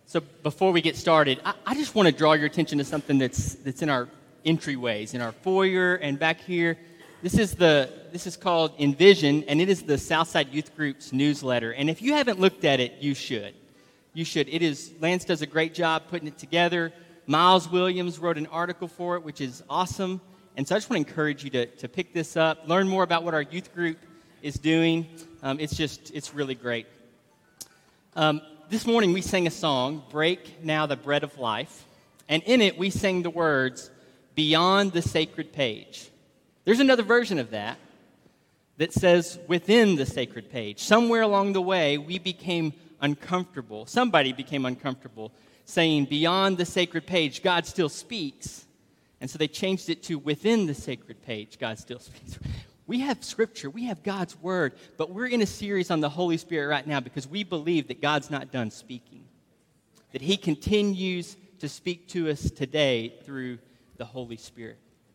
So before we get started, I just want to draw your attention to something that's in our entryways, in our foyer and back here. This is called Envision, and it is the Southside Youth Group's newsletter. And if you haven't looked at it, you should. You should. Lance does a great job putting it together. Miles Williams wrote an article for it, which is awesome. And so I just want to encourage you to pick this up, learn more about what our youth group is doing. It's really great. This morning we sang a song, Break Now the Bread of Life. And in it we sang the words, Beyond the Sacred Page. There's another version of that says, Within the Sacred Page. Somewhere along the way we became uncomfortable. Somebody became uncomfortable saying, Beyond the Sacred Page, God still speaks. And so they changed it to Within the Sacred Page, God still speaks. We have Scripture, we have God's Word, but we're in a series on the Holy Spirit right now because we believe that God's not done speaking, that He continues to speak to us today through the Holy Spirit.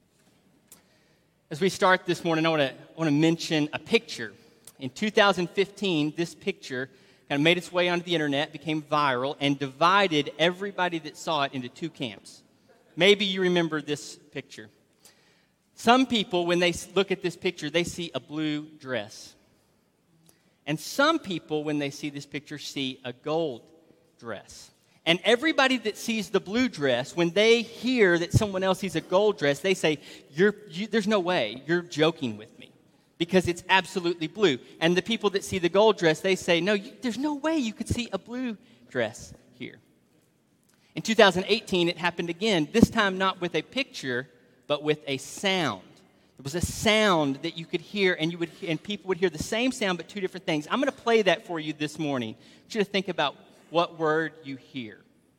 As we start this morning, I want to mention a picture. In 2015, this picture kind of made its way onto the internet, became viral, and divided everybody that saw it into two camps. Maybe you remember this picture. Some people, when they look at this picture, they see a blue dress. And some people, when they see this picture, see a gold dress. And everybody that sees the blue dress, when they hear that someone else sees a gold dress, they say, there's no way, you're joking with me, because it's absolutely blue. And the people that see the gold dress, they say, no, there's no way you could see a blue dress here. In 2018, it happened again, this time not with a picture, but with a sound. It was a sound that you could hear, and people would hear the same sound, but two different things. I'm going to play that for you this morning. I want you to think about what word you hear.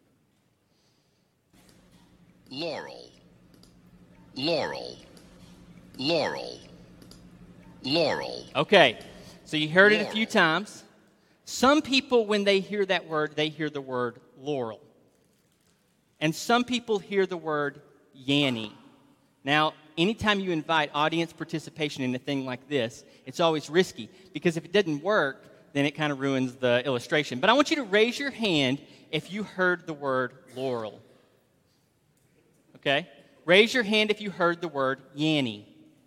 Laurel, laurel, laurel, laurel. Okay, so you heard it a few times. Some people, when they hear that word, they hear the word laurel. And some people hear the word Yanny. Now, anytime you invite audience participation in a thing like this, it's always risky, because if it doesn't work, then it kind of ruins the illustration. But I want you to raise your hand if you heard the word laurel. Okay? Raise your hand if you heard the word Yanny.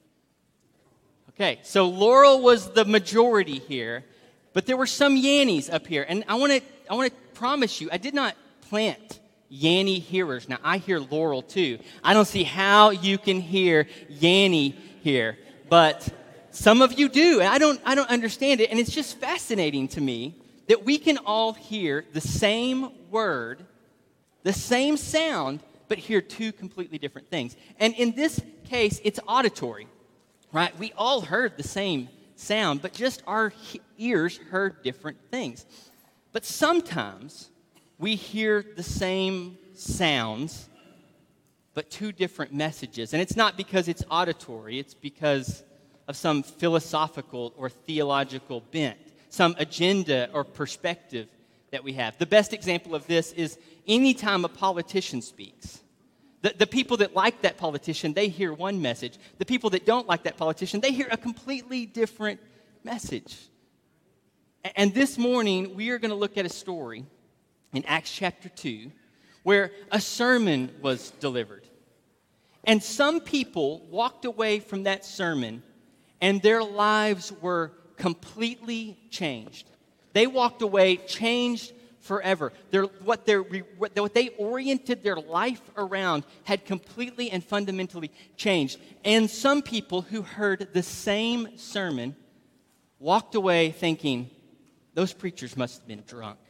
Okay, so laurel was the majority here, but there were some Yannys up here. And I want to promise you, I did not plant Yanny hearers. Now, I hear laurel too. I don't see how you can hear Yanny here, but some of you do, and I don't understand it, and it's just fascinating to me that we can all hear the same word, the same sound, but hear two completely different things. And in this case, it's auditory, right? We all heard the same sound, but just our ears heard different things. But sometimes we hear the same sounds, but two different messages. And it's not because it's auditory, it's because of some philosophical or theological bent, some agenda or perspective that we have. The best example of this is anytime a politician speaks. The people that like that politician, they hear one message. The people that don't like that politician, they hear a completely different message. And this morning, we are going to look at a story in Acts chapter 2, where a sermon was delivered. And some people walked away from that sermon, and their lives were completely changed. They walked away changed forever. What they oriented their life around had completely and fundamentally changed. And some people who heard the same sermon walked away thinking, those preachers must have been drunk.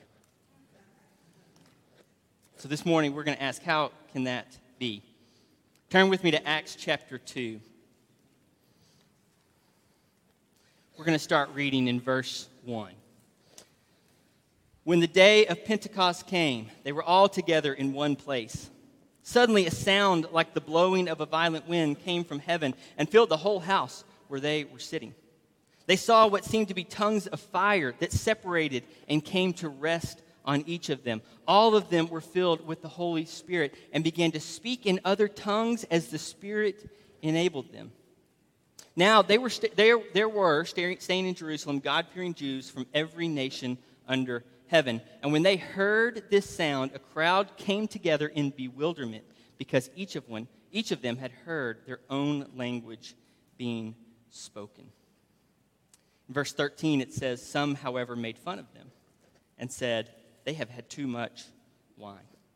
So this morning, we're going to ask, how can that be? Turn with me to Acts chapter 2. We're going to start reading in verse 1. When the day of Pentecost came, they were all together in one place. Suddenly, a sound like the blowing of a violent wind came from heaven and filled the whole house where they were sitting. They saw what seemed to be tongues of fire that separated and came to rest on each of them. All of them were filled with the Holy Spirit and began to speak in other tongues as the Spirit enabled them. Now, there were staying in Jerusalem God-fearing Jews from every nation under heaven. And when they heard this sound, a crowd came together in bewilderment because each of them had heard their own language being spoken. In verse 13, it says, some, however, made fun of them and said, they have had too much wine.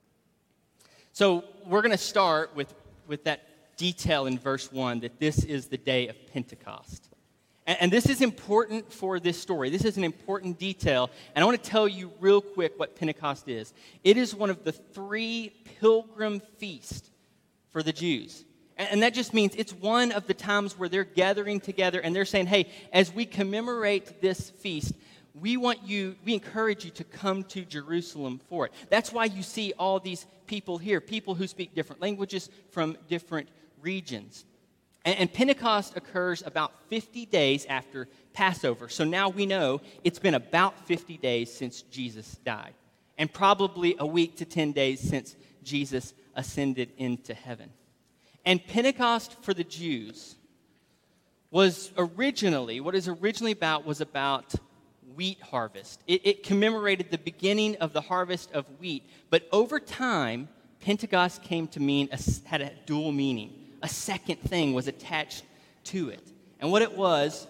So we're going to start with that detail in verse 1 that this is the day of Pentecost. And this is important for this story. This is an important detail. And I want to tell you real quick what Pentecost is. It is one of the 3 pilgrim feasts for the Jews. And that just means it's one of the times where they're gathering together and they're saying, hey, as we commemorate this feast, we encourage you to come to Jerusalem for it. That's why you see all these people here, people who speak different languages from different regions. And Pentecost occurs about 50 days after Passover. So now we know it's been about 50 days since Jesus died, and probably a week to 10 days since Jesus ascended into heaven. And Pentecost for the Jews was originally about wheat harvest. It commemorated the beginning of the harvest of wheat. But over time, Pentecost came to mean, had a dual meaning. A second thing was attached to it. And what it was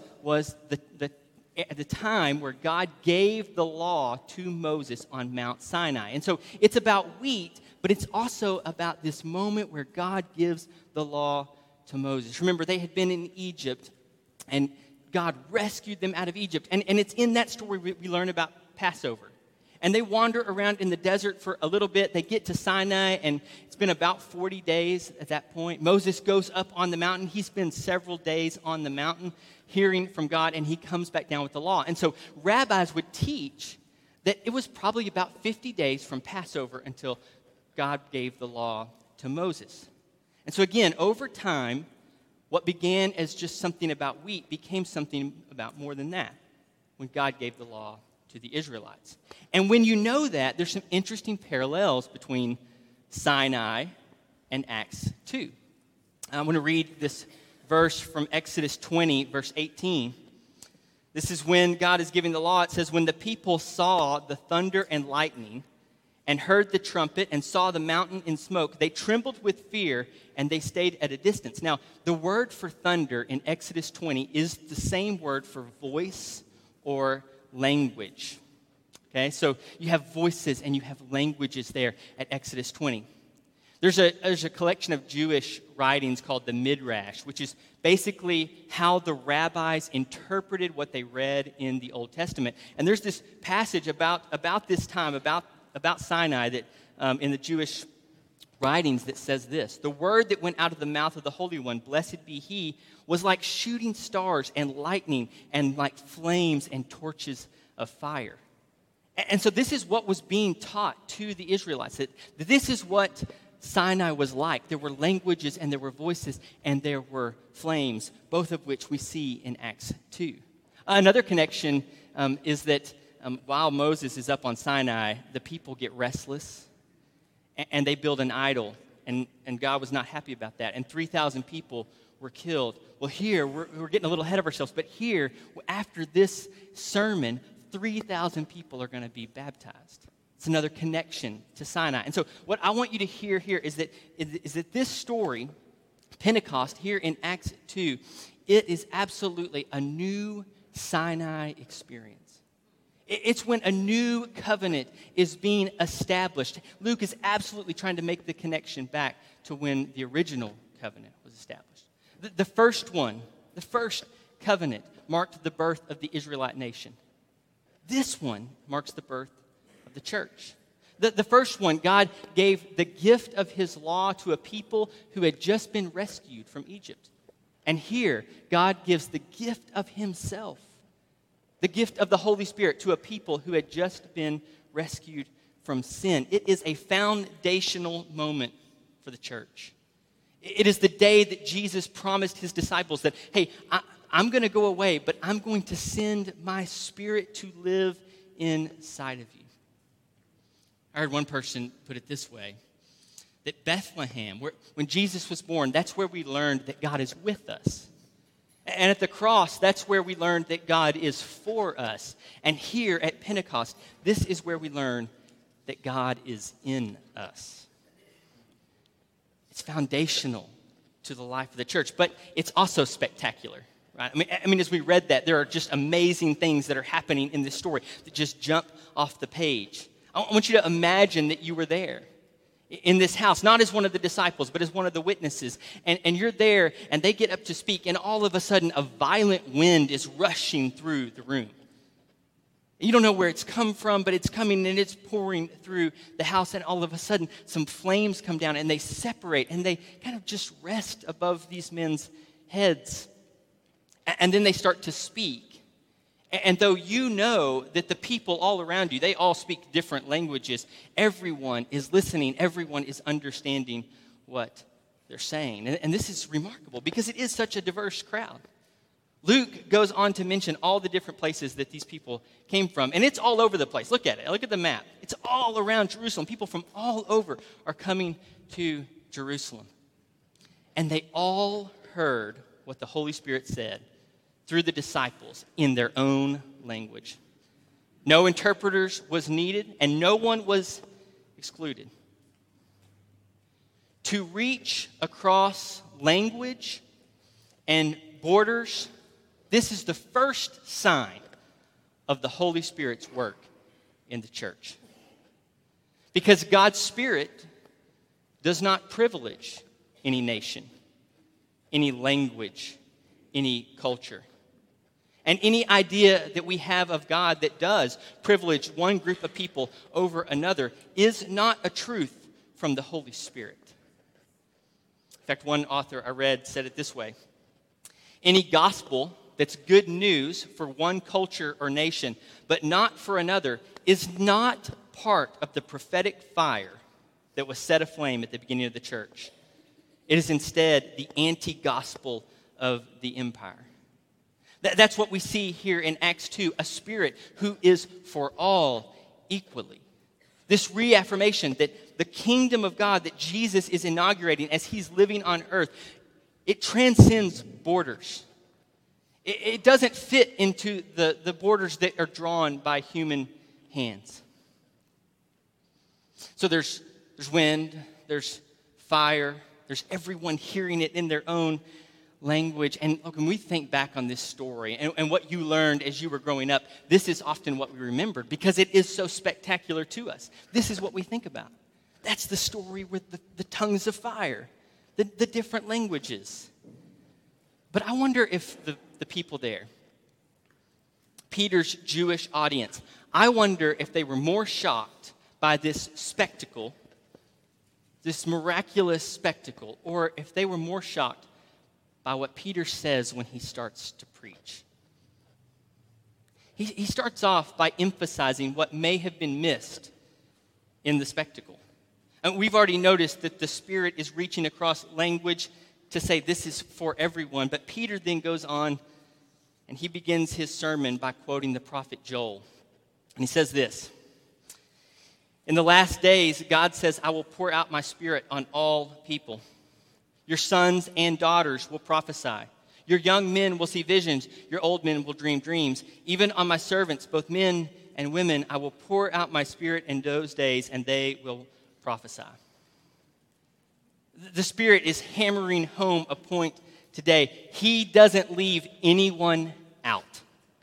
the time where God gave the law to Moses on Mount Sinai. And so it's about wheat, but it's also about this moment where God gives the law to Moses. Remember, they had been in Egypt, and God rescued them out of Egypt. And it's in that story we learn about Passover. And they wander around in the desert for a little bit. They get to Sinai, and it's been about 40 days at that point. Moses goes up on the mountain. He spends several days on the mountain hearing from God, and he comes back down with the law. And so rabbis would teach that it was probably about 50 days from Passover until God gave the law to Moses. And so again, over time, what began as just something about wheat became something about more than that when God gave the law to the Israelites. And when you know that, there's some interesting parallels between Sinai and Acts 2. I'm going to read this verse from Exodus 20, verse 18. This is when God is giving the law. It says, when the people saw the thunder and lightning and heard the trumpet and saw the mountain in smoke, they trembled with fear and they stayed at a distance. Now, the word for thunder in Exodus 20 is the same word for voice or language. Okay, so you have voices and you have languages there at Exodus 20. There's a collection of Jewish writings called the Midrash, which is basically how the rabbis interpreted what they read in the Old Testament. And there's this passage about this time, about Sinai, that in the Jewish writings that says this: the word that went out of the mouth of the Holy One, blessed be He, was like shooting stars and lightning and like flames and torches of fire. And so this is what was being taught to the Israelites, that this is what Sinai was like. There were languages and there were voices and there were flames, both of which we see in Acts 2. Another connection is that while Moses is up on Sinai, the people get restless and they build an idol, and God was not happy about that. And 3,000 people were killed. Well, here, we're getting a little ahead of ourselves, but here, after this sermon, 3,000 people are going to be baptized. It's another connection to Sinai. And so what I want you to hear here is that this story, Pentecost, here in Acts 2, it is absolutely a new Sinai experience. It's when a new covenant is being established. Luke is absolutely trying to make the connection back to when the original covenant was established. The first covenant marked the birth of the Israelite nation. This one marks the birth of the church. The first one, God gave the gift of His law to a people who had just been rescued from Egypt. And here, God gives the gift of Himself, the gift of the Holy Spirit, to a people who had just been rescued from sin. It is a foundational moment for the church. It is the day that Jesus promised His disciples that, hey, I'm going to go away, but I'm going to send my Spirit to live inside of you. I heard one person put it this way, that Bethlehem, when Jesus was born, that's where we learned that God is with us. And at the cross, that's where we learned that God is for us. And here at Pentecost, this is where we learn that God is in us. It's foundational to the life of the church, but it's also spectacular, right? I mean, as we read that, there are just amazing things that are happening in this story that just jump off the page. I want you to imagine that you were there in this house, not as one of the disciples, but as one of the witnesses. And you're there, and they get up to speak, and all of a sudden, a violent wind is rushing through the room. You don't know where it's come from, but it's coming, and it's pouring through the house, and all of a sudden, some flames come down, and they separate, and they kind of just rest above these men's heads. And then they start to speak. And though you know that the people all around you, they all speak different languages, everyone is listening, everyone is understanding what they're saying. And this is remarkable because it is such a diverse crowd. Luke goes on to mention all the different places that these people came from, and it's all over the place. Look at it. Look at the map. It's all around Jerusalem. People from all over are coming to Jerusalem. And they all heard what the Holy Spirit said through the disciples in their own language. No interpreters was needed, and no one was excluded. To reach across language and borders, this is the first sign of the Holy Spirit's work in the church. Because God's Spirit does not privilege any nation, any language, any culture. And any idea that we have of God that does privilege one group of people over another is not a truth from the Holy Spirit. In fact, one author I read said it this way: any gospel that's good news for one culture or nation, but not for another, is not part of the prophetic fire that was set aflame at the beginning of the church. It is instead the anti-gospel of the empire. That's what we see here in Acts 2, a Spirit who is for all equally. This reaffirmation that the kingdom of God that Jesus is inaugurating as he's living on earth, it transcends borders. It doesn't fit into the borders that are drawn by human hands. So there's wind, there's fire, there's everyone hearing it in their own language. And look, when we think back on this story and what you learned as you were growing up, this is often what we remembered because it is so spectacular to us. This is what we think about. That's the story with the tongues of fire, the different languages. But I wonder if the people there, Peter's Jewish audience, I wonder if they were more shocked by this spectacle, this miraculous spectacle, or if they were more shocked by what Peter says when he starts to preach. He starts off by emphasizing what may have been missed in the spectacle. And we've already noticed that the Spirit is reaching across language to say this is for everyone. But Peter then goes on and he begins his sermon by quoting the prophet Joel. And he says this: in the last days, God says, I will pour out my Spirit on all people. Your sons and daughters will prophesy. Your young men will see visions. Your old men will dream dreams. Even on my servants, both men and women, I will pour out my Spirit in those days, and they will prophesy. The Spirit is hammering home a point today. He doesn't leave anyone out.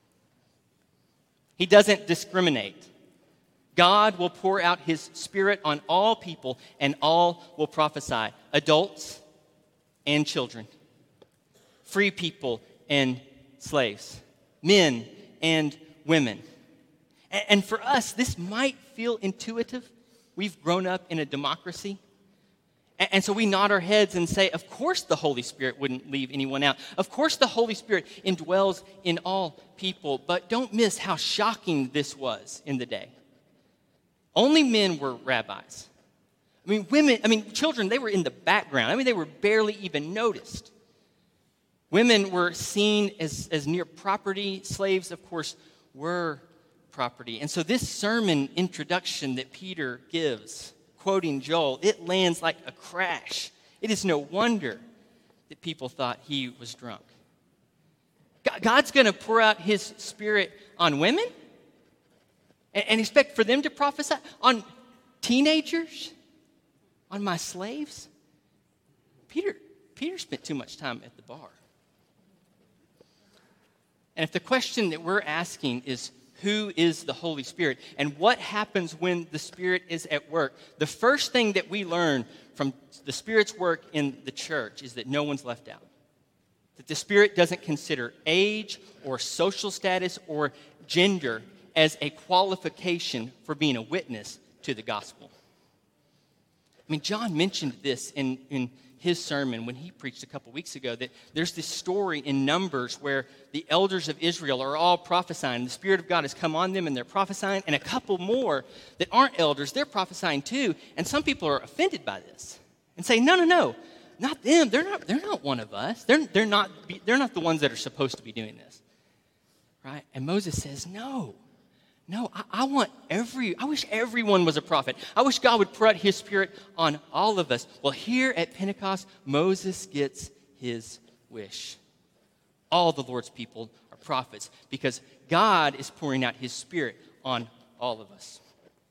He doesn't discriminate. God will pour out his Spirit on all people, and all will prophesy. Adults and children, free people and slaves, men and women. And for us, this might feel intuitive. We've grown up in a democracy. And so we nod our heads and say, of course the Holy Spirit wouldn't leave anyone out. Of course the Holy Spirit indwells in all people. But don't miss how shocking this was in the day. Only men were rabbis. Children, they were in the background. They were barely even noticed. Women were seen as near property. Slaves, of course, were property. And so this sermon introduction that Peter gives, quoting Joel, it lands like a crash. It is no wonder that people thought he was drunk. God's going to pour out his Spirit on women and expect for them to prophesy? On teenagers? On my slaves? Peter spent too much time at the bar. And if the question that we're asking is, who is the Holy Spirit and what happens when the Spirit is at work, the first thing that we learn from the Spirit's work in the church is that no one's left out. That the Spirit doesn't consider age or social status or gender as a qualification for being a witness to the gospel. I mean, John mentioned this in his sermon when he preached a couple weeks ago, that there's this story in Numbers where the elders of Israel are all prophesying. The Spirit of God has come on them and they're prophesying, and a couple more that aren't elders, they're prophesying too, and some people are offended by this and say, no, not them. They're not one of us. They're not the ones that are supposed to be doing this, right? And Moses says, No, I wish everyone was a prophet. I wish God would pour out his Spirit on all of us. Well, here at Pentecost, Moses gets his wish. All the Lord's people are prophets because God is pouring out his Spirit on all of us.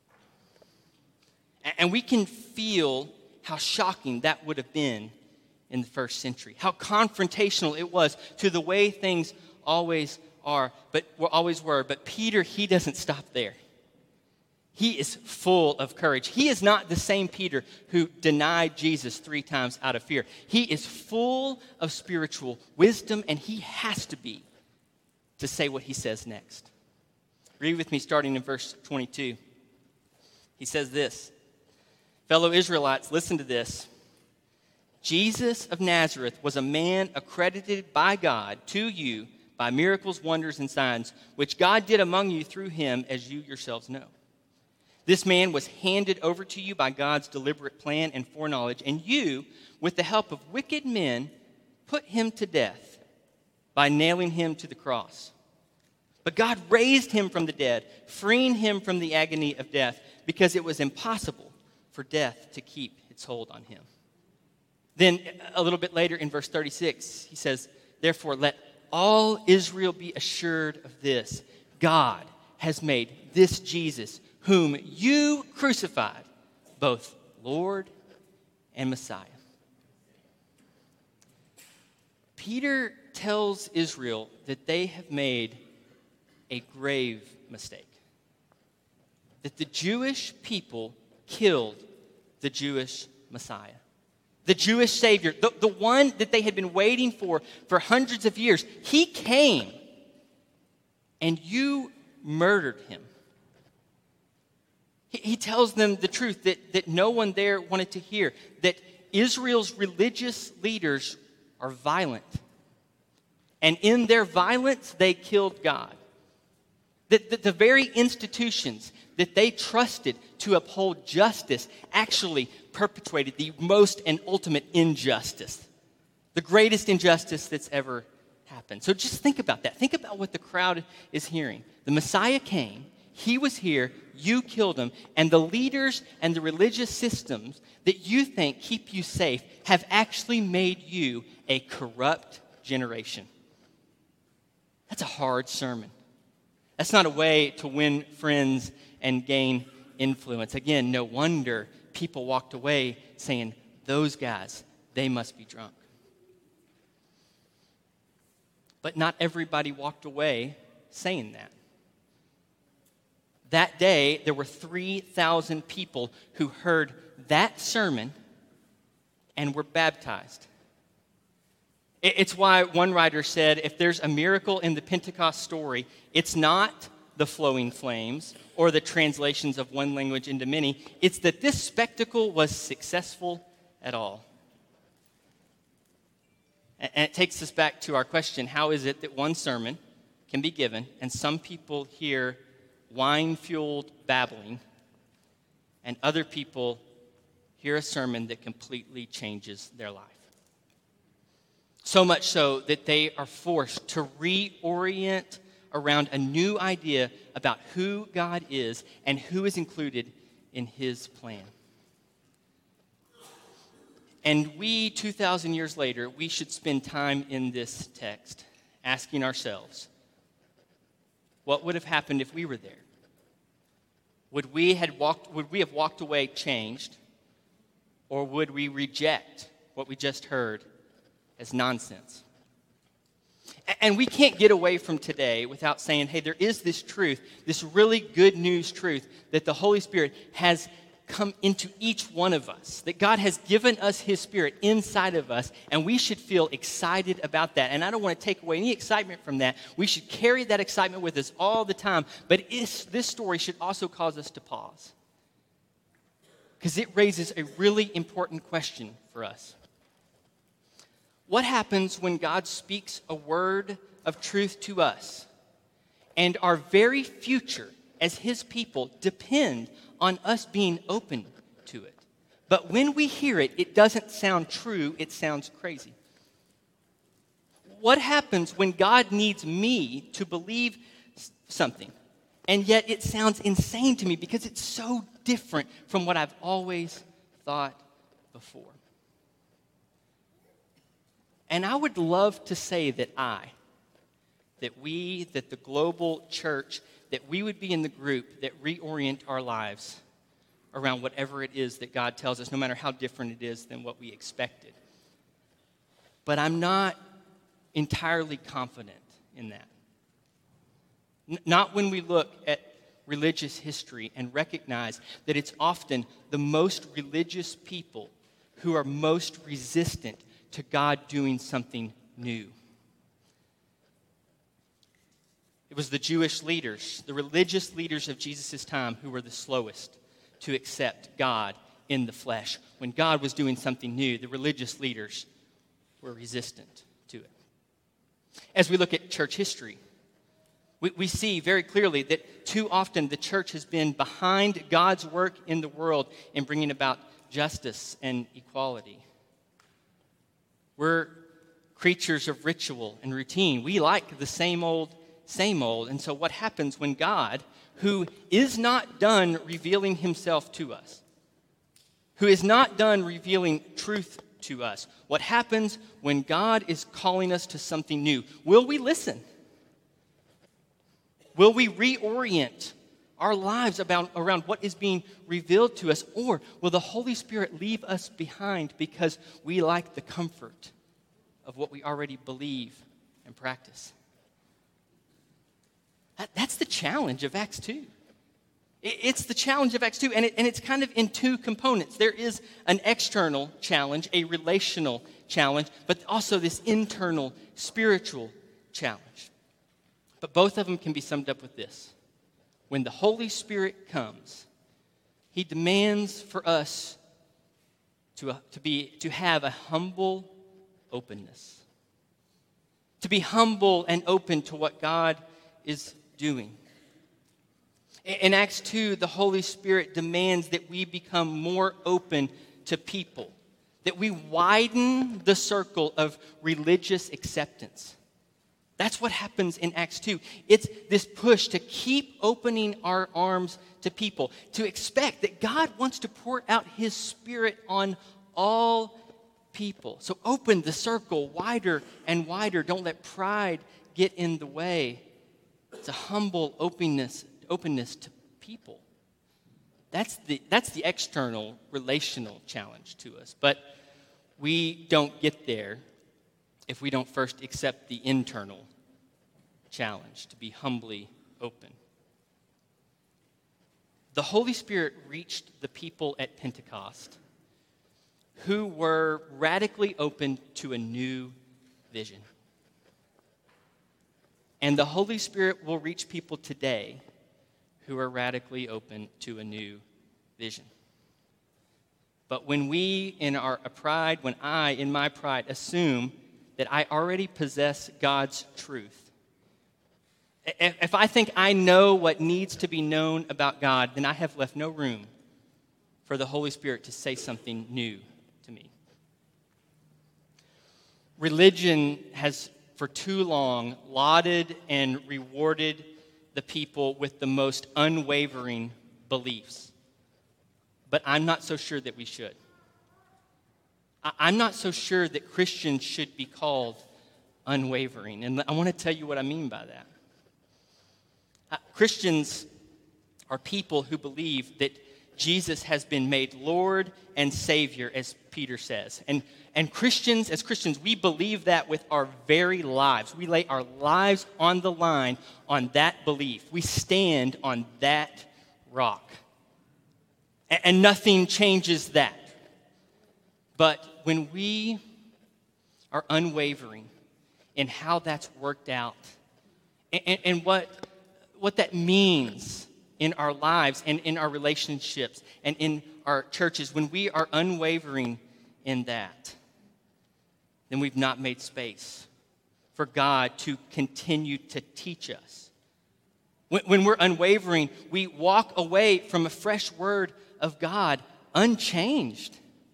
And we can feel how shocking that would have been in the first century, how confrontational it was to the way things always were. But Peter, he doesn't stop there. He is full of courage. He is not the same Peter who denied Jesus 3 times out of fear. He is full of spiritual wisdom, and he has to be to say what he says next. Read with me starting in verse 22. He says this, "Fellow Israelites, listen to this. Jesus of Nazareth was a man accredited by God to you by miracles, wonders, and signs, which God did among you through him, as you yourselves know. This man was handed over to you by God's deliberate plan and foreknowledge, and you, with the help of wicked men, put him to death by nailing him to the cross. But God raised him from the dead, freeing him from the agony of death, because it was impossible for death to keep its hold on him." Then a little bit later in verse 36, he says, "Therefore let all Israel be assured of this. God has made this Jesus, whom you crucified, both Lord and Messiah." Peter tells Israel that they have made a grave mistake. That the Jewish people killed the Jewish Messiah. The Jewish Savior, the one that they had been waiting for hundreds of years. He came, and you murdered him. He tells them the truth that no one there wanted to hear, that Israel's religious leaders are violent. And in their violence, they killed God. That the very institutions that they trusted to uphold justice actually perpetrated the most and ultimate injustice, the greatest injustice that's ever happened. So just think about that. Think about what the crowd is hearing. The Messiah came, he was here, you killed him, and the leaders and the religious systems that you think keep you safe have actually made you a corrupt generation. That's a hard sermon. That's not a way to win friends and gain influence. Again, no wonder people walked away saying, "Those guys, they must be drunk." But not everybody walked away saying that. That day, there were 3,000 people who heard that sermon and were baptized. It's why one writer said, if there's a miracle in the Pentecost story, it's not the flowing flames or the translations of one language into many. It's that this spectacle was successful at all. And it takes us back to our question, how is it that one sermon can be given and some people hear wine-fueled babbling and other people hear a sermon that completely changes their life? So much so that they are forced to reorient around a new idea about who God is and who is included in his plan. And we, 2,000 years later, we should spend time in this text asking ourselves, what would have happened if we were there? Would we have walked away changed, or would we reject what we just heard as nonsense? And we can't get away from today without saying, hey, there is this truth, this really good news truth that the Holy Spirit has come into each one of us, that God has given us His Spirit inside of us, and we should feel excited about that. And I don't want to take away any excitement from that. We should carry that excitement with us all the time. But this story should also cause us to pause, because it raises a really important question for us. What happens when God speaks a word of truth to us, and our very future as His people depend on us being open to it? But when we hear it, it doesn't sound true, it sounds crazy. What happens when God needs me to believe something, and yet it sounds insane to me because it's so different from what I've always thought before? And I would love to say that the global church, that we would be in the group that reorient our lives around whatever it is that God tells us, no matter how different it is than what we expected. But I'm not entirely confident in that. Not when we look at religious history and recognize that it's often the most religious people who are most resistant to God doing something new. It was the Jewish leaders, the religious leaders of Jesus' time, who were the slowest to accept God in the flesh. When God was doing something new, the religious leaders were resistant to it. As we look at church history, we see very clearly that too often the church has been behind God's work in the world in bringing about justice and equality. We're creatures of ritual and routine. We like the same old. And so what happens when God, who is not done revealing Himself to us, who is not done revealing truth to us, what happens when God is calling us to something new? Will we listen? Will we reorient our lives around what is being revealed to us? Or will the Holy Spirit leave us behind because we like the comfort of what we already believe and practice? That's the challenge of Acts 2. It's the challenge of Acts 2, and it's kind of in two components. There is an external challenge, a relational challenge, but also this internal spiritual challenge. But both of them can be summed up with this. When the Holy Spirit comes, He demands for us to have a humble openness, to be humble and open to what God is doing. In Acts 2, the Holy Spirit demands that we become more open to people, that we widen the circle of religious acceptance. That's what happens in Acts 2. It's this push to keep opening our arms to people, to expect that God wants to pour out His Spirit on all people. So open the circle wider and wider. Don't let pride get in the way. It's a humble openness to people. That's the external relational challenge to us. But we don't get there if we don't first accept the internal challenge to be humbly open. The Holy Spirit reached the people at Pentecost who were radically open to a new vision. And the Holy Spirit will reach people today who are radically open to a new vision. But when we, in our pride, when I, in my pride, assume that I already possess God's truth, if I think I know what needs to be known about God, then I have left no room for the Holy Spirit to say something new to me. Religion has for too long lauded and rewarded the people with the most unwavering beliefs. But I'm not so sure that we should. I'm not so sure that Christians should be called unwavering. And I want to tell you what I mean by that. Christians are people who believe that Jesus has been made Lord and Savior, as Peter says. And as Christians, we believe that with our very lives. We lay our lives on the line on that belief. We stand on that rock. And nothing changes that. But when we are unwavering in how that's worked out and what that means in our lives and in our relationships and in our churches, when we are unwavering in that, then we've not made space for God to continue to teach us. When we're unwavering, we walk away from a fresh word of God unchanged.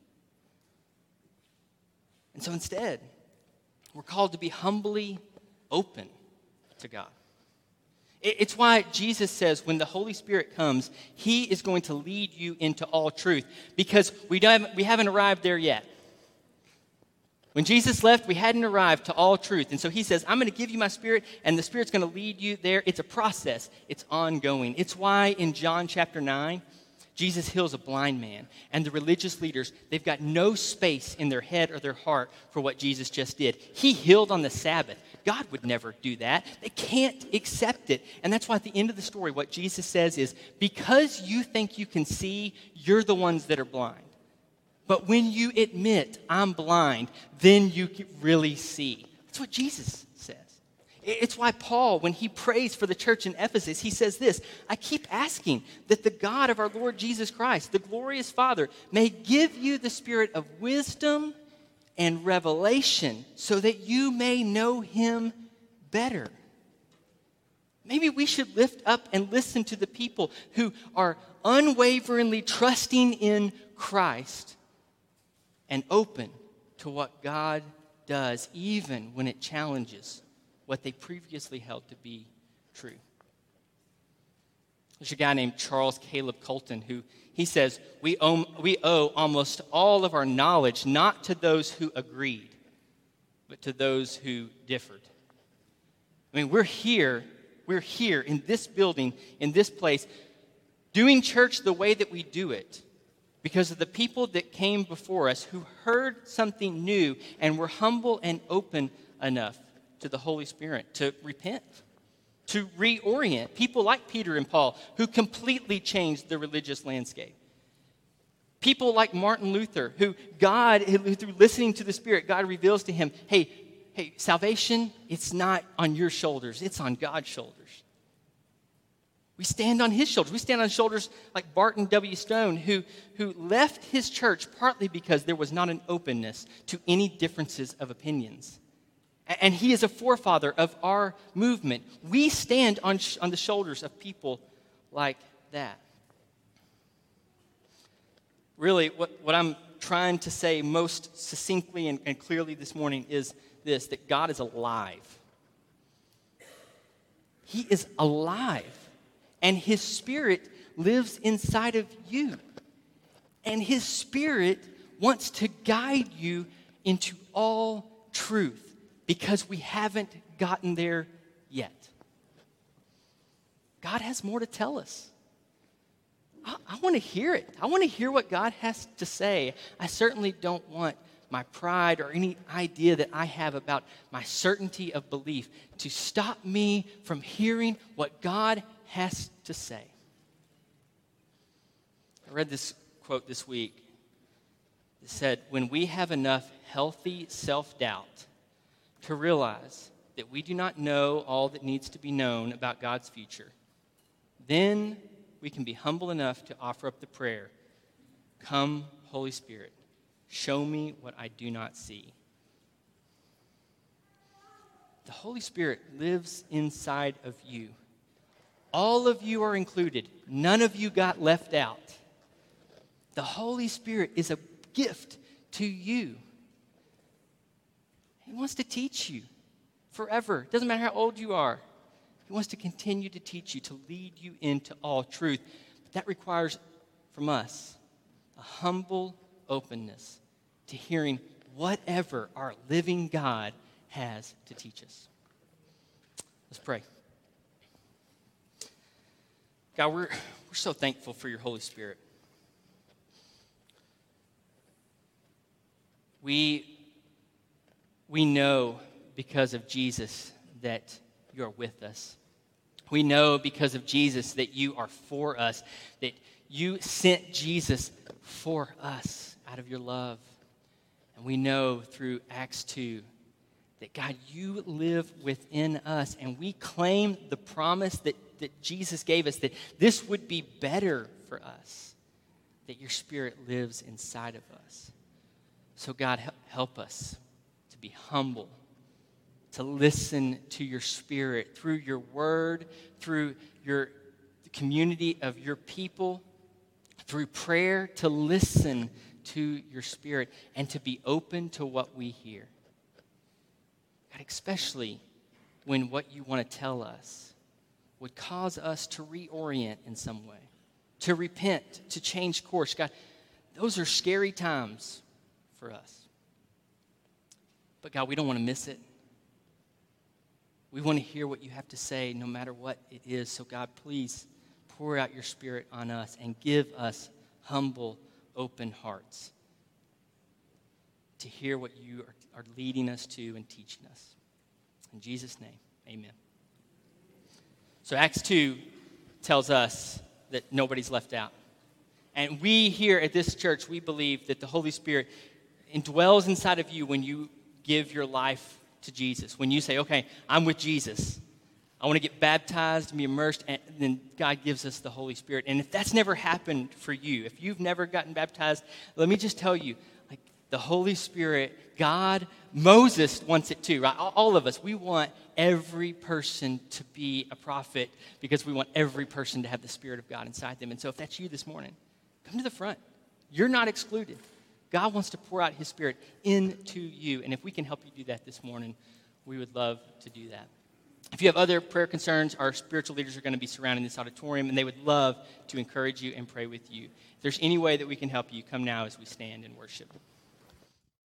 And so instead, we're called to be humbly open to God. It's why Jesus says when the Holy Spirit comes, He is going to lead you into all truth, because we haven't arrived there yet. When Jesus left, we hadn't arrived to all truth. And so He says, I'm going to give you my Spirit, and the Spirit's going to lead you there. It's a process. It's ongoing. It's why in John chapter 9, Jesus heals a blind man, and the religious leaders, they've got no space in their head or their heart for what Jesus just did. He healed on the Sabbath. God would never do that. They can't accept it. And that's why at the end of the story, what Jesus says is, because you think you can see, you're the ones that are blind. But when you admit, I'm blind, then you can really see. That's what Jesus says. It's why Paul, when he prays for the church in Ephesus, he says this: I keep asking that the God of our Lord Jesus Christ, the glorious Father, may give you the spirit of wisdom and revelation so that you may know Him better. Maybe we should lift up and listen to the people who are unwaveringly trusting in Christ and open to what God does, even when it challenges what they previously held to be true. There's a guy named Charles Caleb Colton who he says, we owe almost all of our knowledge not to those who agreed, but to those who differed. I mean, we're here in this building, in this place, doing church the way that we do it because of the people that came before us who heard something new and were humble and open enough to the Holy Spirit to repent, to reorient. People like Peter and Paul who completely changed the religious landscape. People like Martin Luther who through listening to the Spirit, God reveals to him, hey, salvation, it's not on your shoulders, it's on God's shoulders. We stand on His shoulders. We stand on shoulders like Barton W. Stone, who left his church partly because there was not an openness to any differences of opinions. And he is a forefather of our movement. We stand on the shoulders of people like that. Really, what I'm trying to say most succinctly and clearly this morning is this: that God is alive. He is alive. And His Spirit lives inside of you. And His Spirit wants to guide you into all truth, because we haven't gotten there yet. God has more to tell us. I want to hear it. I want to hear what God has to say. I certainly don't want my pride or any idea that I have about my certainty of belief to stop me from hearing what God has to say. I read this quote this week. It said, when we have enough healthy self-doubt to realize that we do not know all that needs to be known about God's future, then we can be humble enough to offer up the prayer, come, Holy Spirit, show me what I do not see. The Holy Spirit lives inside of you. All of you are included. None of you got left out. The Holy Spirit is a gift to you. He wants to teach you forever. It doesn't matter how old you are. He wants to continue to teach you, to lead you into all truth. But that requires from us a humble openness to hearing whatever our living God has to teach us. Let's pray. God, we're so thankful for your Holy Spirit. We know because of Jesus that you are with us. We know because of Jesus that you are for us, that you sent Jesus for us out of your love. And we know through Acts 2 that, God, you live within us, and we claim the promise that Jesus gave us, that this would be better for us, that your Spirit lives inside of us. So, God, help us to be humble, to listen to your Spirit through your word, through the community of your people, through prayer, to listen to your Spirit and to be open to what we hear. God, especially when what you want to tell us would cause us to reorient in some way, to repent, to change course. God, those are scary times for us. But God, we don't want to miss it. We want to hear what you have to say no matter what it is. So God, please pour out your Spirit on us and give us humble, open hearts to hear what you are leading us to and teaching us. In Jesus' name, amen. So Acts 2 tells us that nobody's left out. And we here at this church, we believe that the Holy Spirit indwells inside of you when you give your life to Jesus. When you say, okay, I'm with Jesus. I want to get baptized and be immersed, and then God gives us the Holy Spirit. And if that's never happened for you, if you've never gotten baptized, let me just tell you, like the Holy Spirit, God, Moses wants it too, right? All of us, we want every person to be a prophet because we want every person to have the Spirit of God inside them. And so if that's you this morning, come to the front. You're not excluded. God wants to pour out his Spirit into you. And if we can help you do that this morning, we would love to do that. If you have other prayer concerns, our spiritual leaders are going to be surrounding this auditorium, and they would love to encourage you and pray with you. If there's any way that we can help you, come now as we stand and worship.